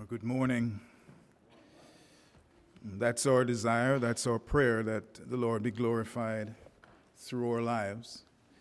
Good morning. That's our desire, that's our prayer, that the Lord be glorified through our lives.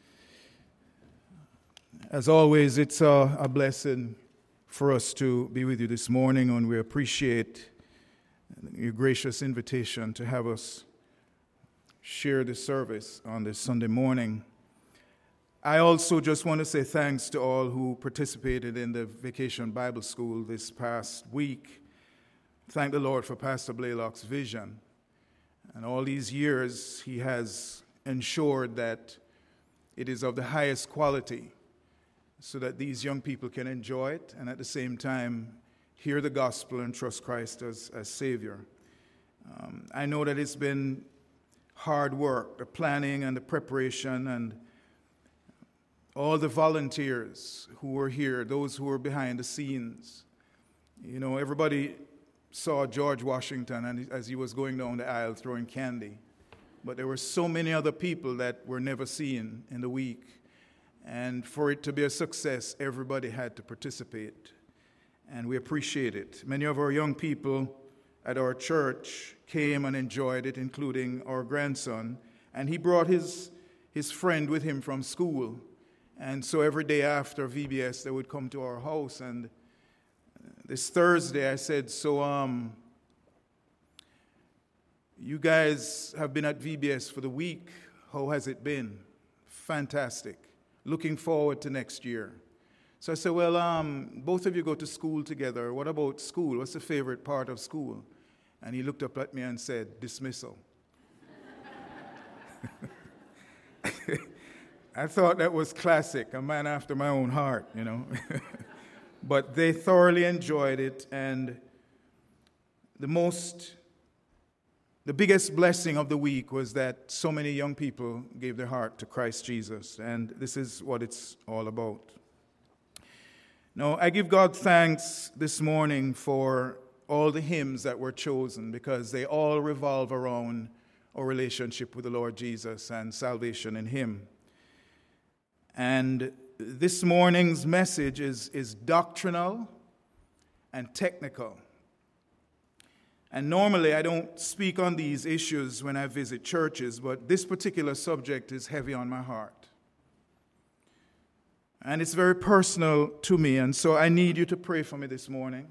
As always, it's a blessing for us to be with you this morning, and we appreciate your gracious invitation to have us share the service on this Sunday morning. I also just want to say thanks to all who participated in the Vacation Bible School this past week. Thank the Lord for Pastor Blaylock's vision. And all these years, he has ensured that it is of the highest quality so that these young people can enjoy it and at the same time hear the gospel and trust Christ as Savior. I know that it's been hard work, the planning and the preparation and all the volunteers who were here, those who were behind the scenes. You know, everybody saw George Washington and as he was going down the aisle throwing candy. But there were so many other people that were never seen in the week. And for it to be a success, everybody had to participate. And we appreciate it. Many of our young people at our church came and enjoyed it, including our grandson. And he brought his friend with him from school. And so every day after VBS, they would come to our house. And this Thursday, I said, you guys have been at VBS for the week. How has it been? Fantastic. Looking forward to next year. So I said, both of you go to school together. What about school? What's the favorite part of school? And he looked up at me and said, dismissal. I thought that was classic, a man after my own heart, you know. But they thoroughly enjoyed it, and the biggest blessing of the week was that so many young people gave their heart to Christ Jesus, and this is what it's all about. Now, I give God thanks this morning for all the hymns that were chosen, because they all revolve around our relationship with the Lord Jesus and salvation in Him. And this morning's message is doctrinal and technical. And normally I don't speak on these issues when I visit churches, but this particular subject is heavy on my heart. And it's very personal to me, and so I need you to pray for me this morning.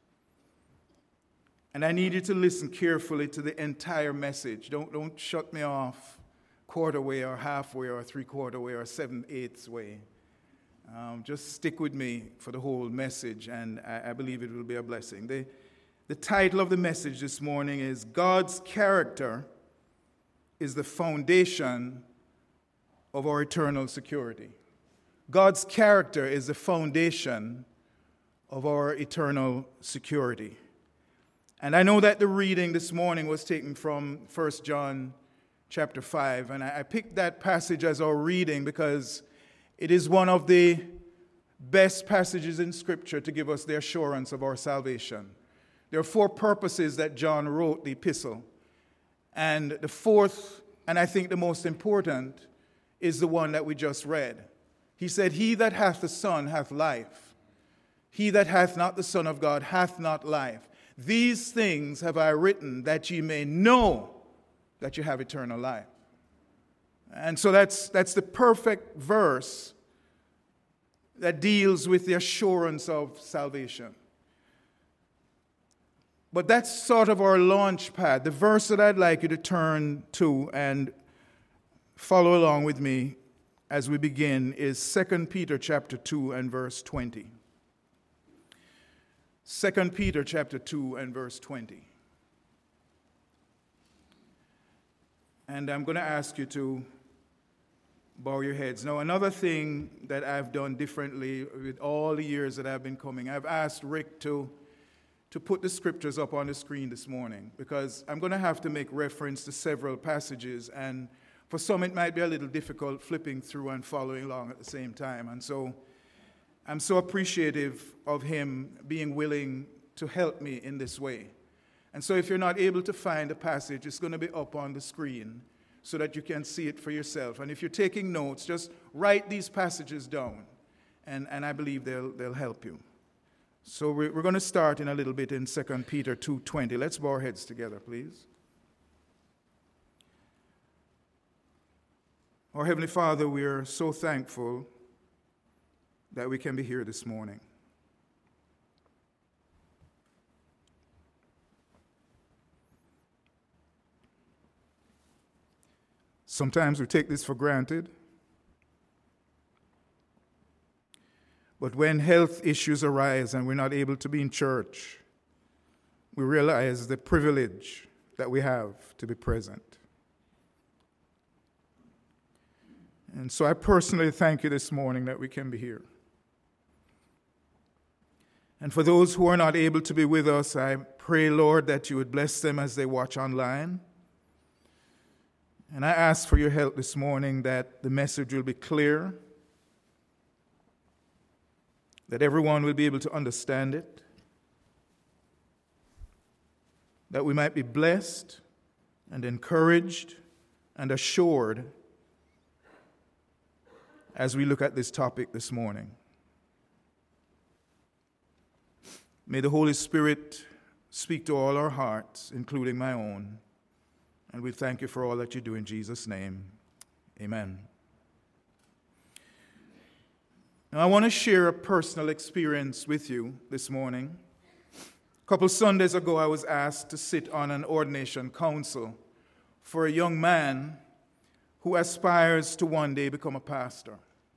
And I need you to listen carefully to the entire message. Don't shut me off quarter way or halfway or three-quarter way or 7/8 way. Just stick with me for the whole message, and I believe it will be a blessing. The title of the message this morning is God's Character is the Foundation of Our Eternal Security. God's character is the foundation of our eternal security. And I know that the reading this morning was taken from 1 John chapter 5, and I picked that passage as our reading because it is one of the best passages in Scripture to give us the assurance of our salvation. There are 4 purposes that John wrote the epistle, and the fourth, and I think the most important, is the one that we just read. He said, "He that hath the Son hath life. He that hath not the Son of God hath not life. These things have I written that ye may know that you have eternal life." And so that's the perfect verse that deals with the assurance of salvation. But that's sort of our launch pad. The verse that I'd like you to turn to and follow along with me as we begin is 2 Peter chapter 2 and verse 20. 2 Peter chapter 2 and verse 20. And I'm going to ask you to bow your heads. Now, another thing that I've done differently with all the years that I've been coming, I've asked Rick to put the scriptures up on the screen this morning, because I'm going to have to make reference to several passages, and for some it might be a little difficult flipping through and following along at the same time. And so I'm so appreciative of him being willing to help me in this way. And so if you're not able to find a passage, it's going to be up on the screen so that you can see it for yourself. And if you're taking notes, just write these passages down, and I believe they'll help you. So we're going to start in a little bit in 2 Peter 2:20. Let's bow our heads together, please. Our Heavenly Father, we are so thankful that we can be here this morning. Sometimes we take this for granted. But when health issues arise and we're not able to be in church, we realize the privilege that we have to be present. And so I personally thank you this morning that we can be here. And for those who are not able to be with us, I pray, Lord, that you would bless them as they watch online. And I ask for your help this morning that the message will be clear, that everyone will be able to understand it, that we might be blessed and encouraged and assured as we look at this topic this morning. May the Holy Spirit speak to all our hearts, including my own, and we thank you for all that you do in Jesus' name. Amen. Now, I want to share a personal experience with you this morning. A couple Sundays ago, I was asked to sit on an ordination council for a young man who aspires to one day become a pastor.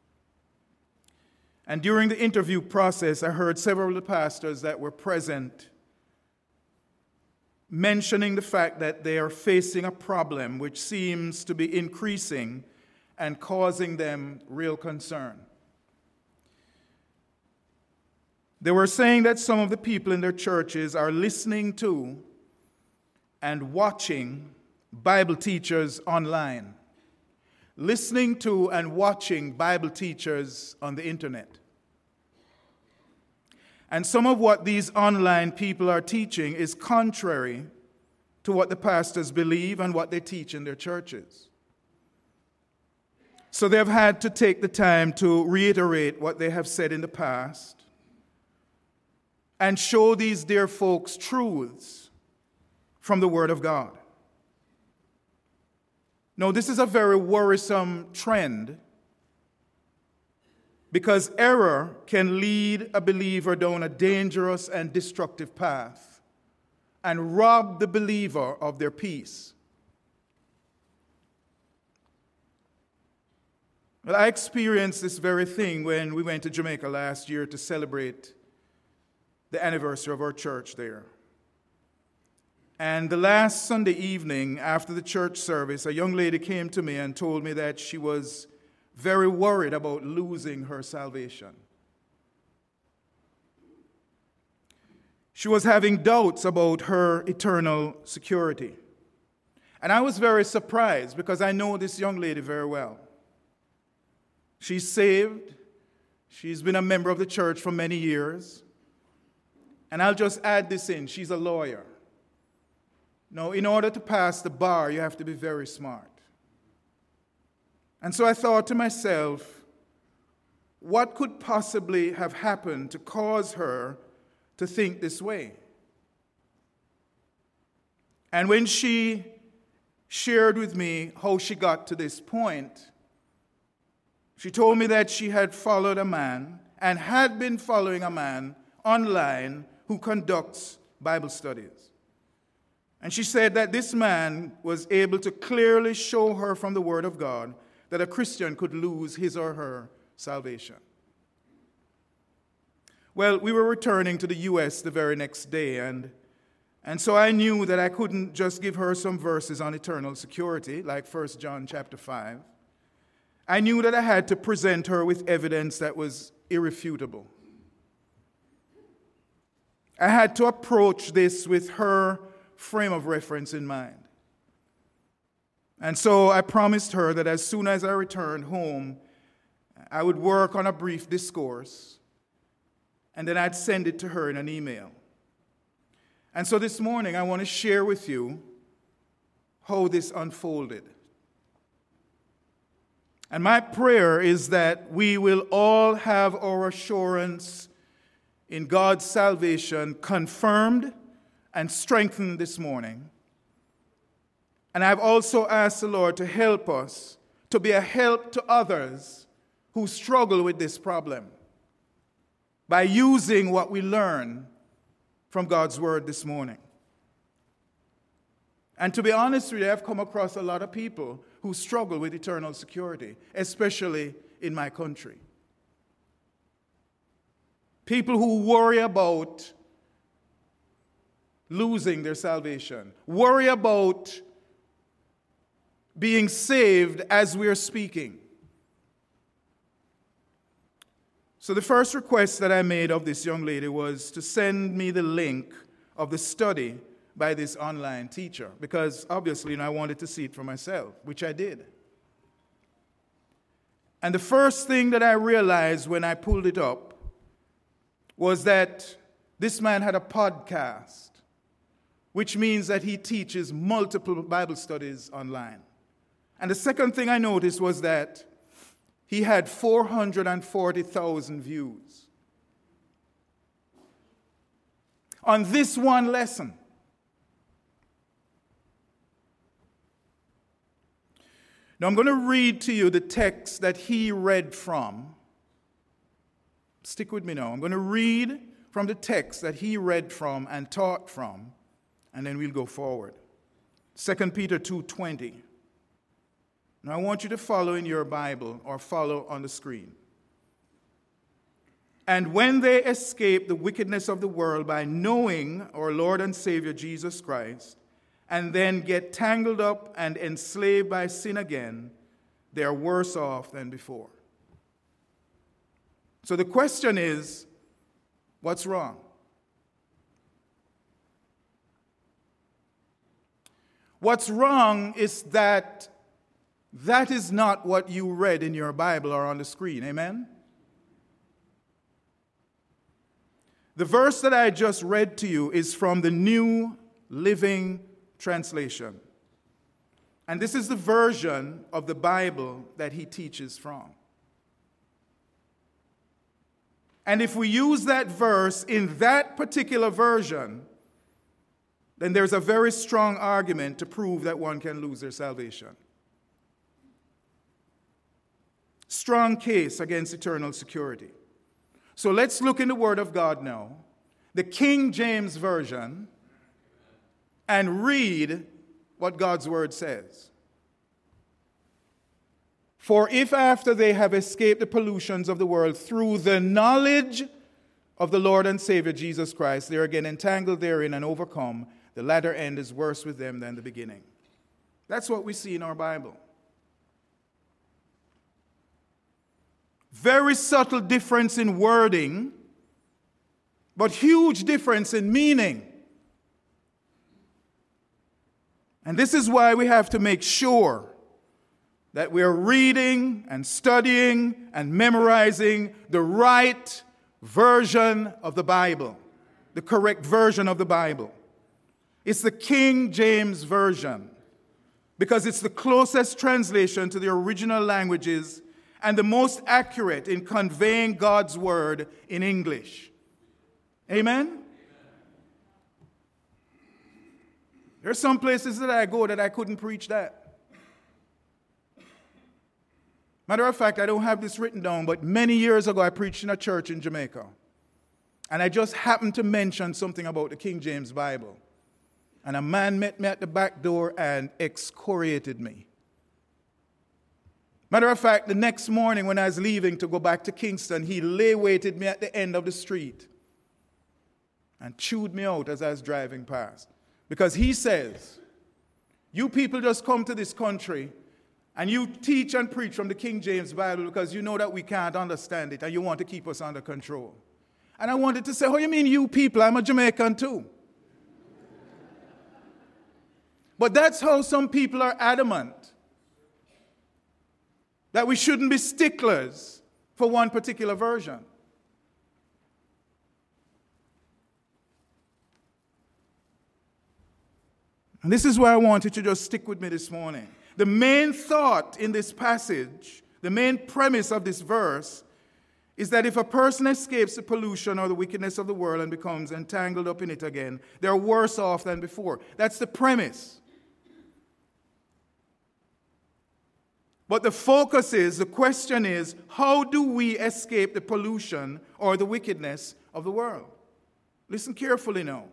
And during the interview process, I heard several of the pastors that were present mentioning the fact that they are facing a problem which seems to be increasing and causing them real concern. They were saying that some of the people in their churches are listening to and watching Bible teachers online. Listening to and watching Bible teachers on the internet. And some of what these online people are teaching is contrary to what the pastors believe and what they teach in their churches. So they've had to take the time to reiterate what they have said in the past and show these dear folks truths from the Word of God. No, this is a very worrisome trend because error can lead a believer down a dangerous and destructive path and rob the believer of their peace. Well, I experienced this very thing when we went to Jamaica last year to celebrate the anniversary of our church there. And the last Sunday evening after the church service, a young lady came to me and told me that she was very worried about losing her salvation. She was having doubts about her eternal security. And I was very surprised because I know this young lady very well. She's saved. She's been a member of the church for many years. And I'll just add this in. She's a lawyer. Now, in order to pass the bar, you have to be very smart. And so I thought to myself, what could possibly have happened to cause her to think this way? And when she shared with me how she got to this point, she told me that she had followed a man and had been following a man online who conducts Bible studies. And she said that this man was able to clearly show her from the Word of God that a Christian could lose his or her salvation. Well, we were returning to the U.S. the very next day, and so I knew that I couldn't just give her some verses on eternal security, like 1 John chapter 5. I knew that I had to present her with evidence that was irrefutable. I had to approach this with her frame of reference in mind. And so I promised her that as soon as I returned home, I would work on a brief discourse, and then I'd send it to her in an email. And so this morning, I want to share with you how this unfolded. And my prayer is that we will all have our assurance in God's salvation confirmed and strengthened this morning. And I've also asked the Lord to help us to be a help to others who struggle with this problem by using what we learn from God's word this morning. And to be honest with you, I've come across a lot of people who struggle with eternal security, especially in my country. People who worry about losing their salvation, worry about being saved as we're speaking. So the first request that I made of this young lady was to send me the link of the study by this online teacher, because obviously I wanted to see it for myself, which I did. And the first thing that I realized when I pulled it up was that this man had a podcast, which means that he teaches multiple Bible studies online. And the second thing I noticed was that he had 440,000 views on this one lesson. Now I'm going to read to you the text that he read from. Stick with me now. I'm going to read from the text that he read from and taught from, and then we'll go forward. 2 Peter 2:20. Now I want you to follow in your Bible or follow on the screen. And when they escape the wickedness of the world by knowing our Lord and Savior Jesus Christ, and then get tangled up and enslaved by sin again, they are worse off than before. So the question is, what's wrong? What's wrong is that is not what you read in your Bible or on the screen. Amen? The verse that I just read to you is from the New Living Translation. And this is the version of the Bible that he teaches from. And if we use that verse in that particular version, then there's a very strong argument to prove that one can lose their salvation. Strong case against eternal security. So let's look in the Word of God now, the King James Version, and read what God's Word says. For if after they have escaped the pollutions of the world through the knowledge of the Lord and Savior Jesus Christ, they are again entangled therein and overcome, the latter end is worse with them than the beginning. That's what we see in our Bible. Very subtle difference in wording, but huge difference in meaning. And this is why we have to make sure that we are reading and studying and memorizing the right version of the Bible, the correct version of the Bible. It's the King James Version because it's the closest translation to the original languages and the most accurate in conveying God's word in English. Amen? There are some places that I go that I couldn't preach that. Matter of fact, I don't have this written down, but many years ago I preached in a church in Jamaica. And I just happened to mention something about the King James Bible. And a man met me at the back door and excoriated me. Matter of fact, the next morning when I was leaving to go back to Kingston, he lay-waited me at the end of the street and chewed me out as I was driving past. Because he says, you people just come to this country and you teach and preach from the King James Bible because you know that we can't understand it and you want to keep us under control. And I wanted to say, oh, you mean you people? I'm a Jamaican too. But that's how some people are adamant that we shouldn't be sticklers for one particular version. And this is why I want you to just stick with me this morning. The main thought in this passage, the main premise of this verse, is that if a person escapes the pollution or the wickedness of the world and becomes entangled up in it again, they're worse off than before. That's the premise. But the question is, how do we escape the pollution or the wickedness of the world? Listen carefully now.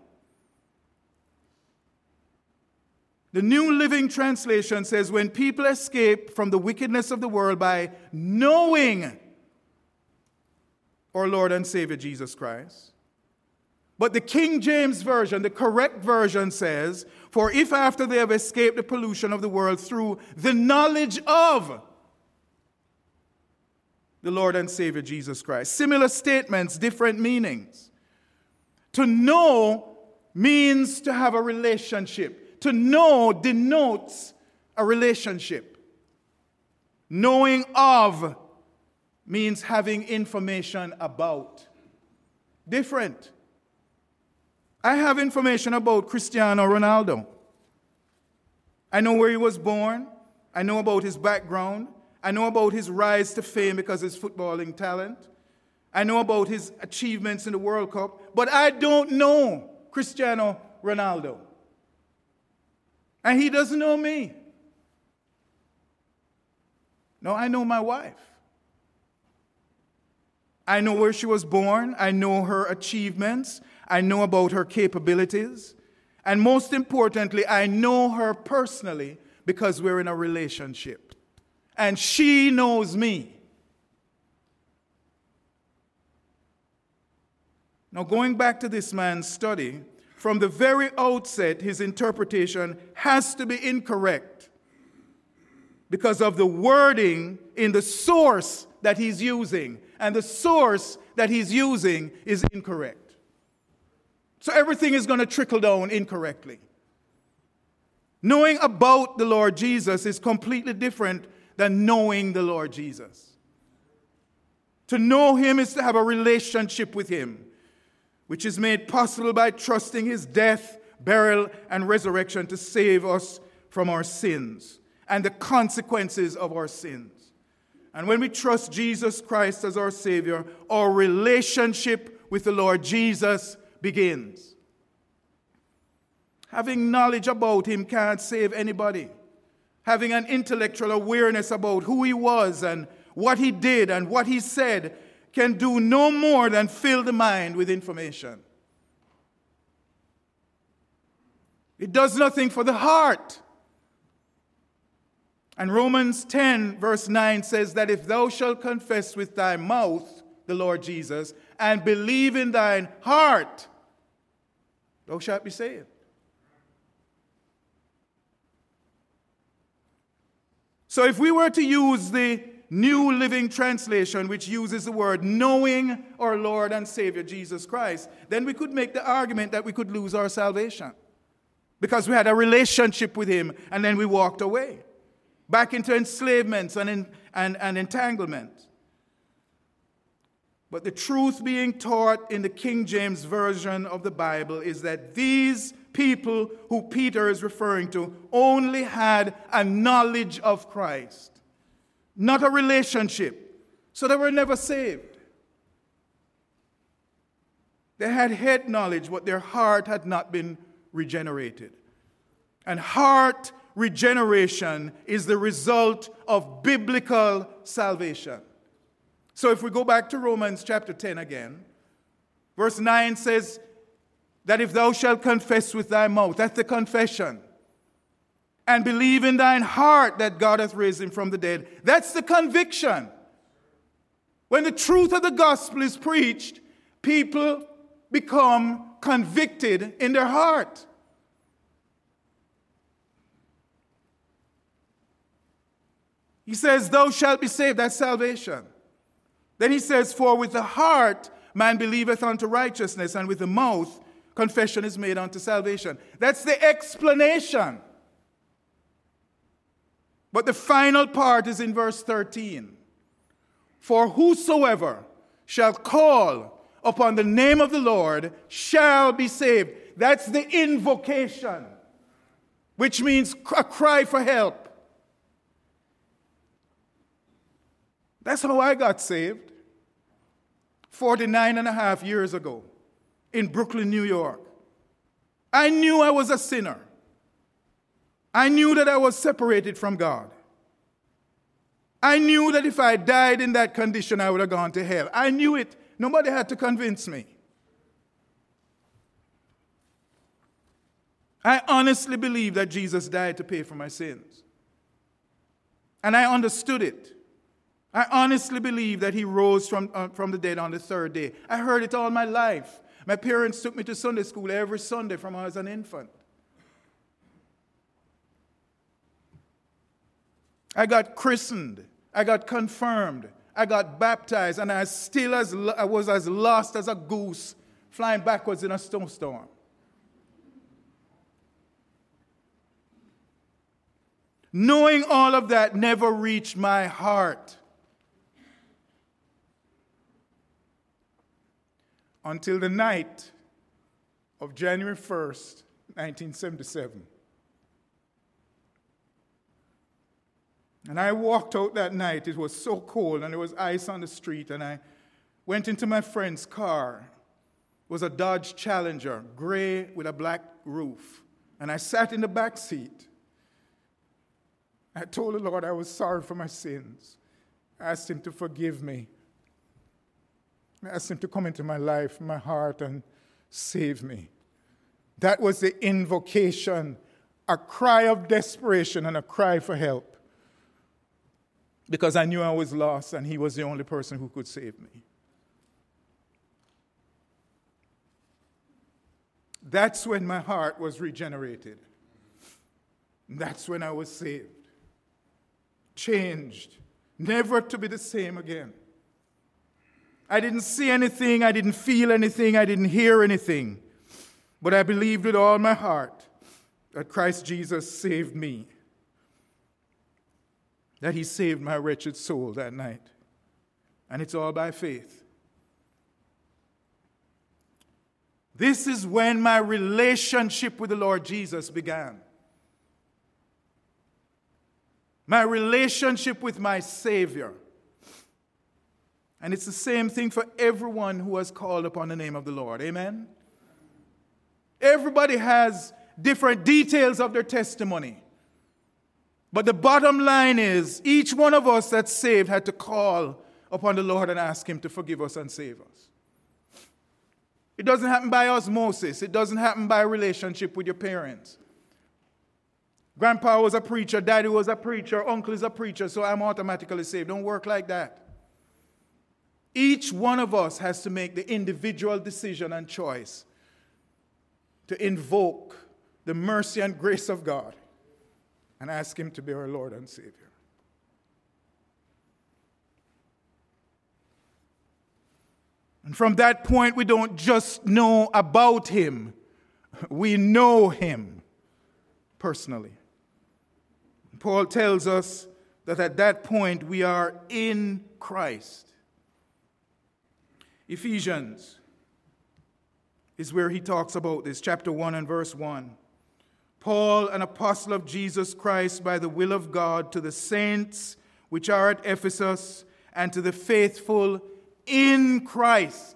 The New Living Translation says, when people escape from the wickedness of the world by knowing our Lord and Savior Jesus Christ. But the King James Version, the correct version says, for if after they have escaped the pollution of the world through the knowledge of the Lord and Savior Jesus Christ. Similar statements, different meanings. To know means to have a relationship. To know denotes a relationship. Knowing of means having information about. Different. I have information about Cristiano Ronaldo. I know where he was born. I know about his background. I know about his rise to fame because of his footballing talent. I know about his achievements in the World Cup. But I don't know Cristiano Ronaldo. And he doesn't know me. No, I know my wife. I know where she was born. I know her achievements. I know about her capabilities. And most importantly, I know her personally because we're in a relationship. And she knows me. Now, going back to this man's study, from the very outset, his interpretation has to be incorrect because of the wording in the source that he's using. And the source that he's using is incorrect. So everything is going to trickle down incorrectly. Knowing about the Lord Jesus is completely different than knowing the Lord Jesus. To know him is to have a relationship with him, which is made possible by trusting his death, burial, and resurrection to save us from our sins and the consequences of our sins. And when we trust Jesus Christ as our Savior, our relationship with the Lord Jesus begins. Having knowledge about him can't save anybody. Having an intellectual awareness about who he was and what he did and what he said can do no more than fill the mind with information. It does nothing for the heart. And Romans 10 verse 9 says that if thou shalt confess with thy mouth the Lord Jesus and believe in thine heart, thou shalt be saved. So if we were to use the New Living Translation, which uses the word knowing our Lord and Savior Jesus Christ, then we could make the argument that we could lose our salvation because we had a relationship with him and then we walked away back into enslavement and entanglement. But the truth being taught in the King James Version of the Bible is that these people who Peter is referring to only had a knowledge of Christ, not a relationship. So they were never saved. They had head knowledge, but their heart had not been regenerated. And heart regeneration is the result of biblical salvation. So if we go back to Romans chapter 10 again, verse 9 says that if thou shalt confess with thy mouth, that's the confession, and believe in thine heart that God hath raised him from the dead, that's the conviction. When the truth of the gospel is preached, people become convicted in their heart. He says, thou shalt be saved. That's salvation. Then he says, for with the heart man believeth unto righteousness, and with the mouth confession is made unto salvation. That's the explanation. But the final part is in verse 13. For whosoever shall call upon the name of the Lord shall be saved. That's the invocation, which means a cry for help. That's how I got saved. 49 and a half years ago in Brooklyn, New York. I knew I was a sinner. I knew that I was separated from God. I knew that if I died in that condition, I would have gone to hell. I knew it. Nobody had to convince me. I honestly believe that Jesus died to pay for my sins. And I understood it. I honestly believe that he rose from the dead on the third day. I heard it all my life. My parents took me to Sunday school every Sunday from when I was an infant. I got christened. I got confirmed. I got baptized. And I was as lost as a goose flying backwards in a snowstorm. Knowing all of that never reached my heart until the night of January 1st, 1977. And I walked out that night. It was so cold and there was ice on the street. And I went into my friend's car. It was a Dodge Challenger, gray with a black roof. And I sat in the back seat. I told the Lord I was sorry for my sins. I asked him to forgive me. I asked him to come into my life, my heart, and save me. That was the invocation, a cry of desperation and a cry for help. Because I knew I was lost and he was the only person who could save me. That's when my heart was regenerated. That's when I was saved. Changed. Never to be the same again. I didn't see anything, I didn't feel anything, I didn't hear anything. But I believed with all my heart that Christ Jesus saved me. That he saved my wretched soul that night. And it's all by faith. This is when my relationship with the Lord Jesus began. My relationship with my Savior. And it's the same thing for everyone who has called upon the name of the Lord. Amen? Everybody has different details of their testimony. But the bottom line is, each one of us that's saved had to call upon the Lord and ask him to forgive us and save us. It doesn't happen by osmosis. It doesn't happen by a relationship with your parents. Grandpa was a preacher, daddy was a preacher, uncle is a preacher, so I'm automatically saved. Don't work like that. Each one of us has to make the individual decision and choice to invoke the mercy and grace of God and ask him to be our Lord and Savior. And from that point, we don't just know about him, we know him personally. Paul tells us that at that point we are in Christ. Ephesians is where he talks about this, chapter 1 and verse 1. Paul, an apostle of Jesus Christ by the will of God, to the saints which are at Ephesus, and to the faithful in Christ.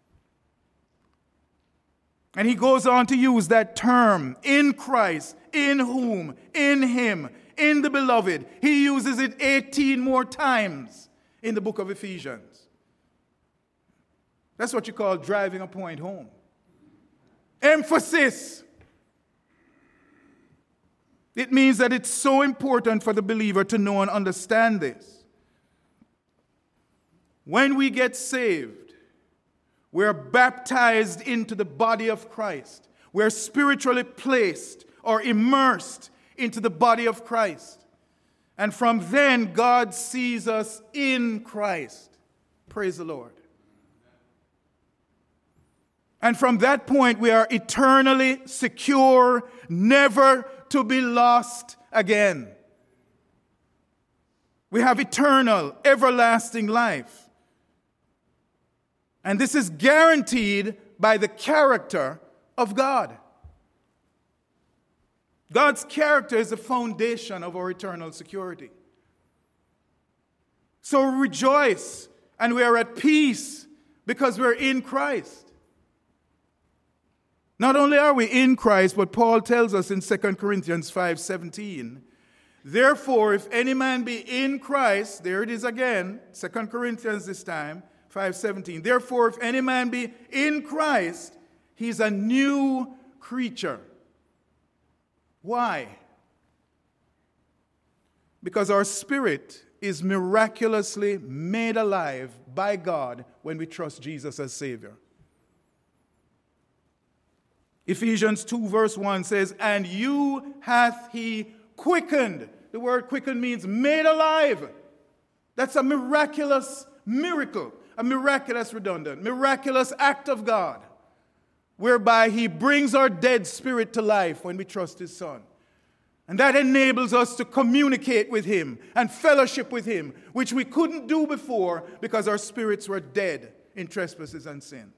And he goes on to use that term, in Christ, in whom, in him, in the beloved. He uses it 18 more times in the book of Ephesians. That's what you call driving a point home. Emphasis. It means that it's so important for the believer to know and understand this. When we get saved, we're baptized into the body of Christ. We're spiritually placed or immersed into the body of Christ. And from then, God sees us in Christ. Praise the Lord. And from that point, we are eternally secure, never to be lost again. We have eternal, everlasting life. And this is guaranteed by the character of God. God's character is the foundation of our eternal security. So rejoice, and we are at peace because we're in Christ. Not only are we in Christ, but Paul tells us in 2 Corinthians 5:17, therefore, if any man be in Christ, there it is again, 2 Corinthians this time, 5:17. Therefore, if any man be in Christ, he's a new creature. Why? Because our spirit is miraculously made alive by God when we trust Jesus as Savior. Ephesians 2 verse 1 says, and you hath he quickened. The word quickened means made alive. That's a miraculous miracle, a miraculous miraculous act of God, whereby he brings our dead spirit to life when we trust his Son. And that enables us to communicate with him and fellowship with him, which we couldn't do before because our spirits were dead in trespasses and sins.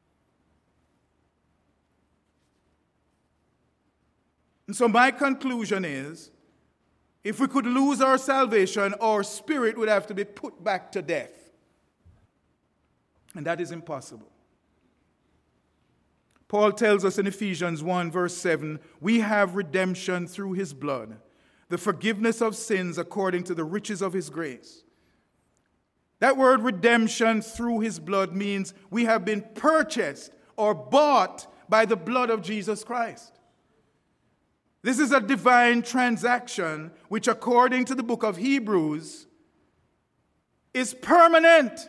And so my conclusion is, if we could lose our salvation, our spirit would have to be put back to death. And that is impossible. Paul tells us in Ephesians 1 verse 7, we have redemption through his blood, the forgiveness of sins according to the riches of his grace. That word redemption through his blood means we have been purchased or bought by the blood of Jesus Christ. This is a divine transaction which, according to the book of Hebrews, is permanent.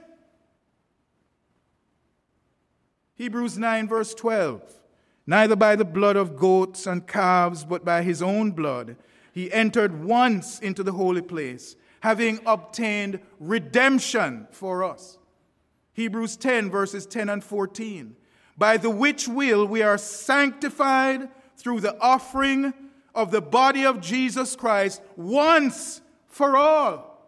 Hebrews 9 verse 12. Neither by the blood of goats and calves, but by his own blood, he entered once into the holy place, having obtained redemption for us. Hebrews 10 verses 10 and 14. By the which will we are sanctified through the offering of the body of Jesus Christ once for all.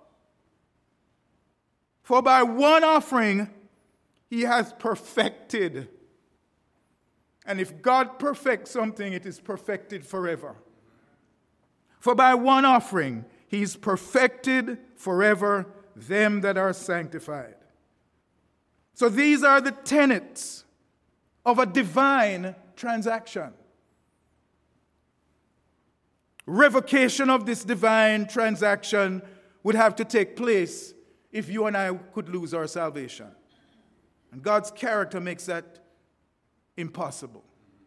For by one offering he has perfected. And if God perfects something, it is perfected forever. For by one offering he's perfected forever them that are sanctified. So these are the tenets of a divine transaction. Revocation of this divine transaction would have to take place if you and I could lose our salvation. And God's character makes that impossible.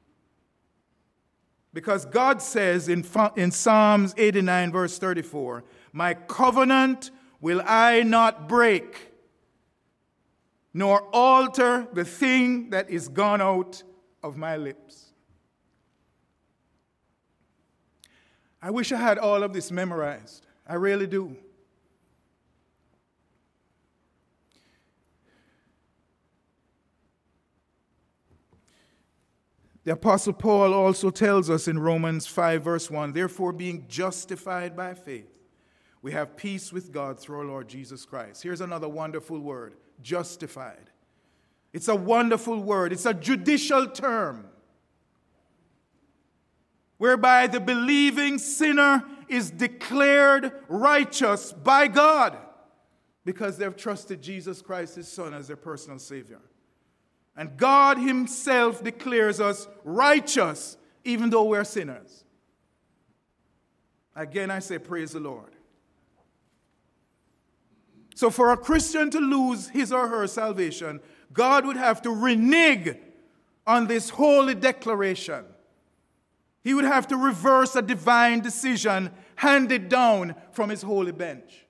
Because God says in Psalms 89 verse 34, my covenant will I not break, nor alter the thing that is gone out of my lips. I wish I had all of this memorized. I really do. The Apostle Paul also tells us in Romans 5 verse 1, therefore being justified by faith, we have peace with God through our Lord Jesus Christ. Here's another wonderful word, justified. It's a wonderful word. It's a judicial term, whereby the believing sinner is declared righteous by God because they've trusted Jesus Christ, his Son, as their personal Savior. And God himself declares us righteous even though we're sinners. Again, I say praise the Lord. So for a Christian to lose his or her salvation, God would have to renege on this holy declaration. He would have to reverse a divine decision handed down from his holy bench.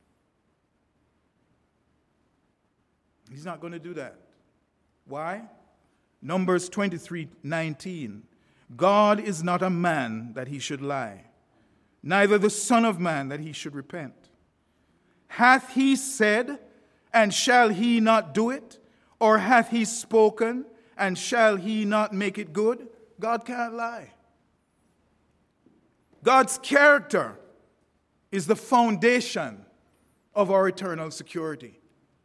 He's not going to do that. Why? Numbers 23:19. God is not a man that he should lie, neither the Son of Man that he should repent. Hath he said, and shall he not do it? Or hath he spoken, and shall he not make it good? God can't lie. God's character is the foundation of our eternal security.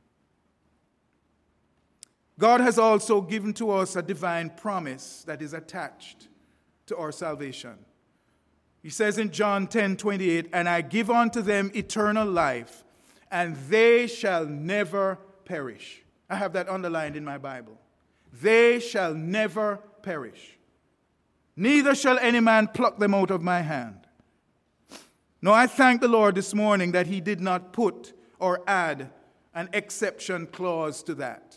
God has also given to us a divine promise that is attached to our salvation. He says in John 10:28, and I give unto them eternal life, and they shall never perish. I have that underlined in my Bible. They shall never perish. Neither shall any man pluck them out of my hand. No, I thank the Lord this morning that he did not put or add an exception clause to that.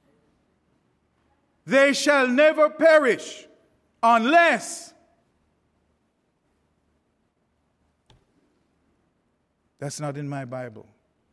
They shall never perish unless. That's not in my Bible.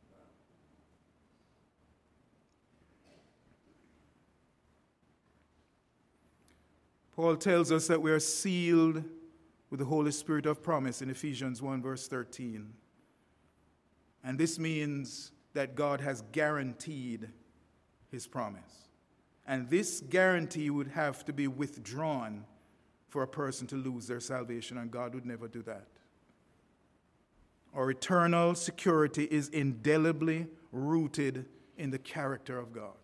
Paul tells us that we are sealed with the Holy Spirit of promise in Ephesians 1 verse 13. And this means that God has guaranteed his promise. And this guarantee would have to be withdrawn for a person to lose their salvation, and God would never do that. Our eternal security is indelibly rooted in the character of God.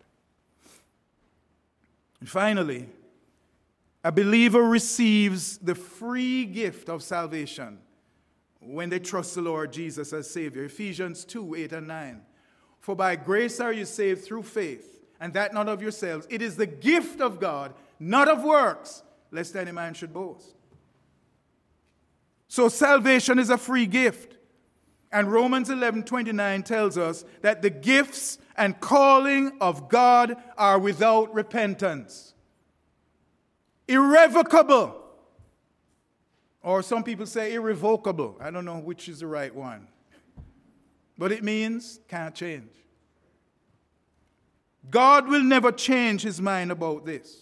And finally, a believer receives the free gift of salvation when they trust the Lord Jesus as Savior. Ephesians 2, 8 and 9. For by grace are you saved through faith, and that not of yourselves. It is the gift of God, not of works, lest any man should boast. So salvation is a free gift. And Romans 11:29 tells us that the gifts and calling of God are without repentance. Irrevocable. Or some people say irrevocable. I don't know which is the right one. But it means can't change. God will never change his mind about this.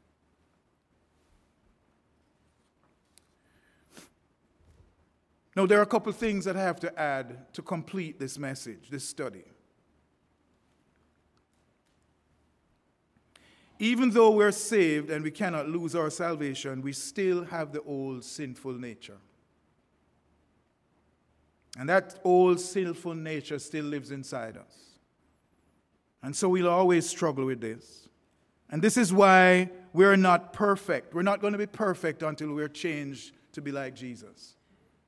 Now, there are a couple things that I have to add to complete this message, this study. Even though we're saved and we cannot lose our salvation, we still have the old sinful nature. And that old sinful nature still lives inside us. And so we'll always struggle with this. And this is why we're not perfect. We're not going to be perfect until we're changed to be like Jesus.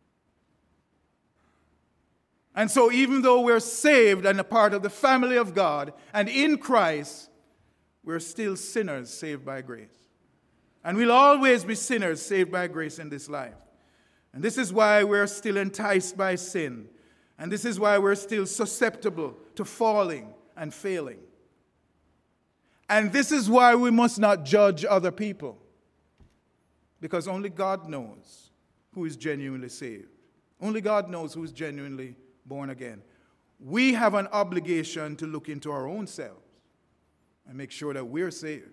And so even though we're saved and a part of the family of God and in Christ, we're still sinners saved by grace. And we'll always be sinners saved by grace in this life. And this is why we're still enticed by sin. And this is why we're still susceptible to falling and failing. And this is why we must not judge other people. Because only God knows who is genuinely saved. Only God knows who is genuinely born again. We have an obligation to look into our own selves and make sure that we're saved.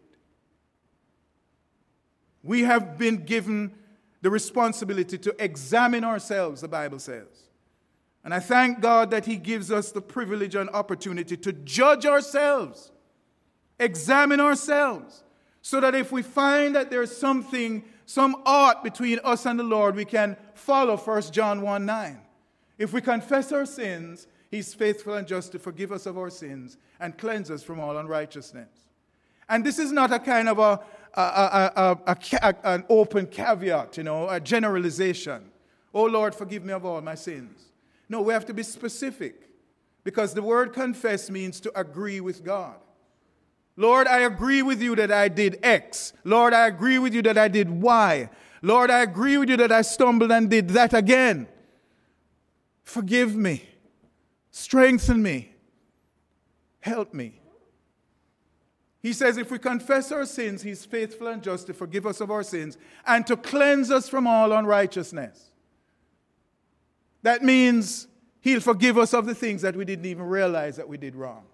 We have been given the responsibility to examine ourselves, the Bible says. And I thank God that he gives us the privilege and opportunity to judge ourselves, examine ourselves, so that if we find that there's some ought between us and the Lord, we can follow 1 John 1:9. If we confess our sins, he's faithful and just to forgive us of our sins and cleanse us from all unrighteousness. And this is not a kind of an open caveat, a generalization. Oh Lord, forgive me of all my sins. No, we have to be specific, because the word confess means to agree with God. Lord, I agree with you that I did X. Lord, I agree with you that I did Y. Lord, I agree with you that I stumbled and did that again. Forgive me. Strengthen me. Help me. He says if we confess our sins, he's faithful and just to forgive us of our sins and to cleanse us from all unrighteousness. That means he'll forgive us of the things that we didn't even realize that we did wrong.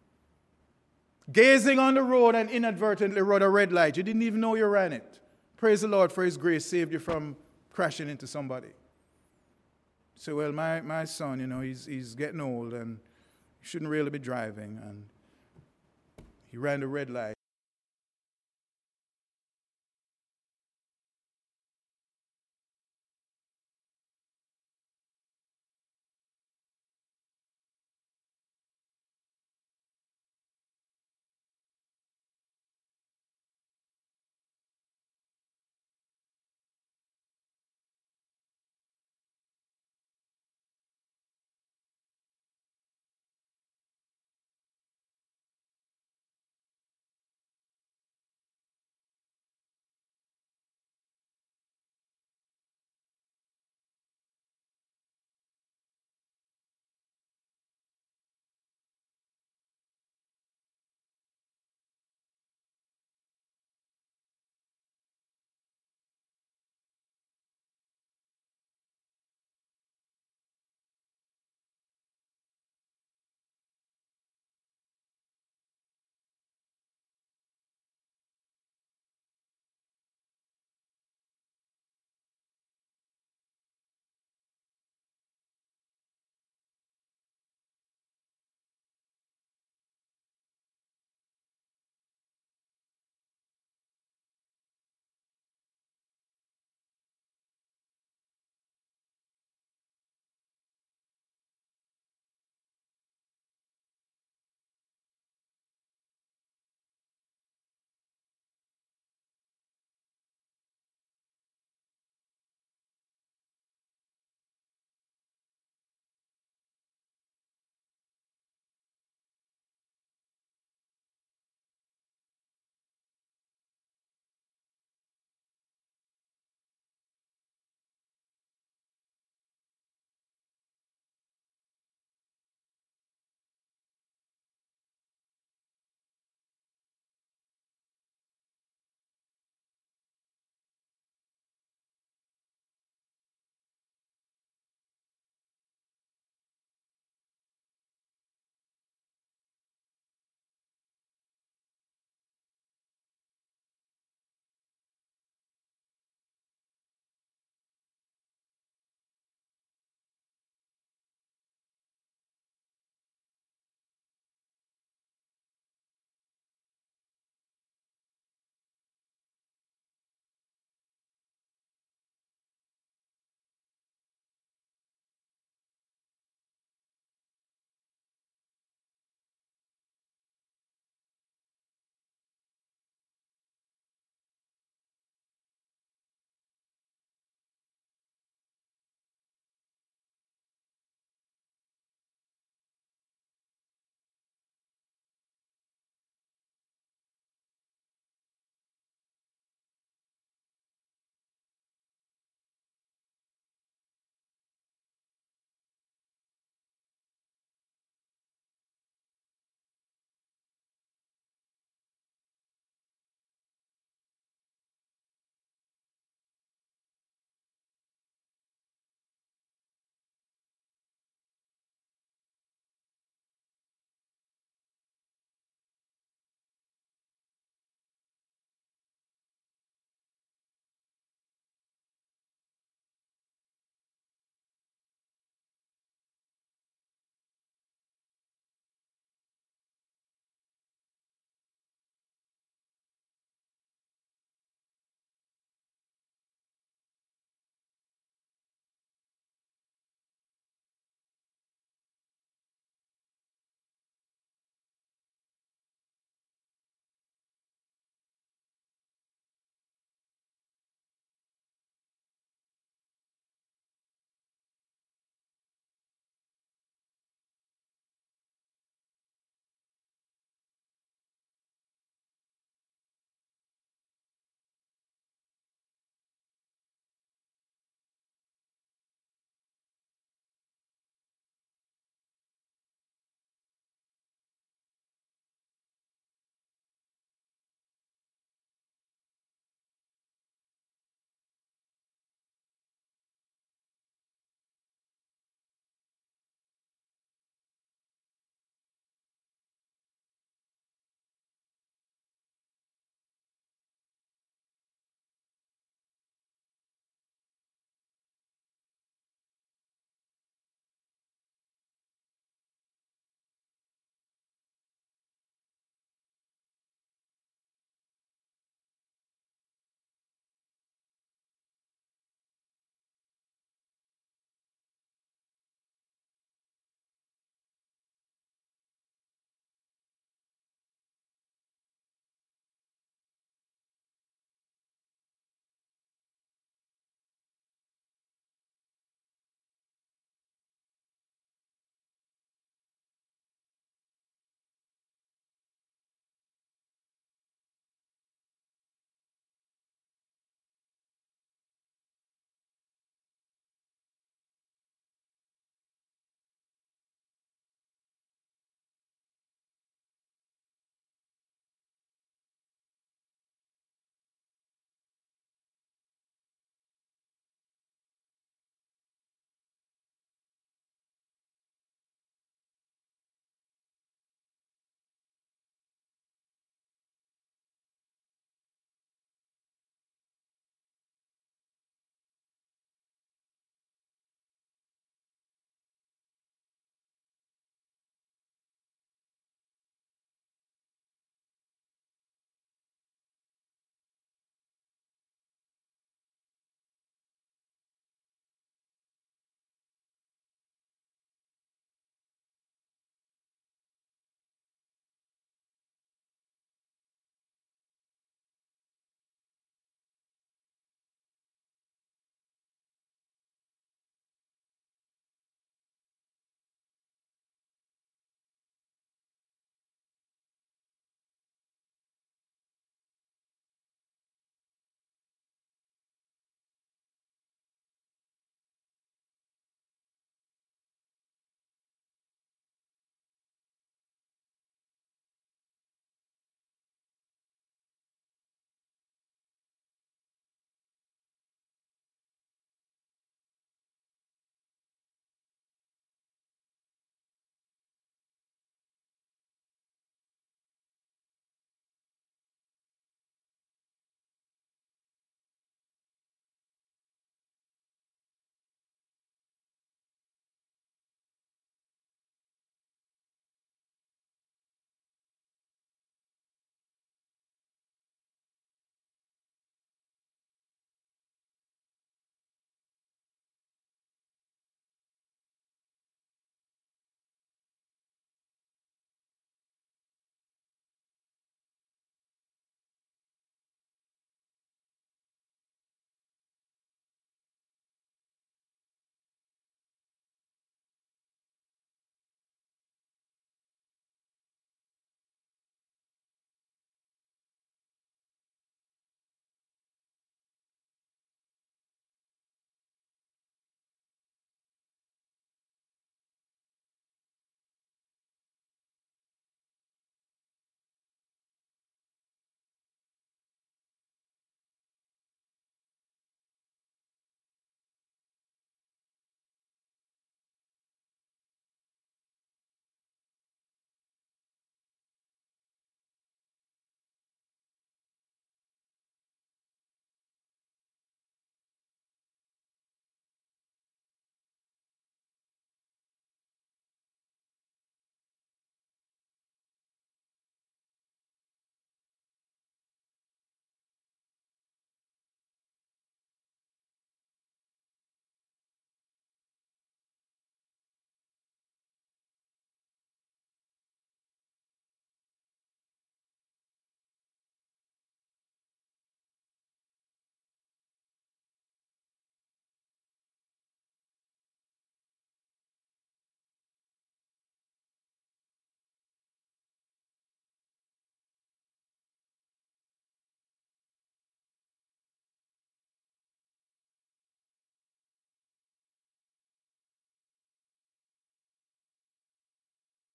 Gazing on the road and inadvertently rode a red light. You didn't even know you ran it. Praise the Lord for his grace, saved you from crashing into somebody. So, well, my son, he's getting old and he shouldn't really be driving. And he ran the red light.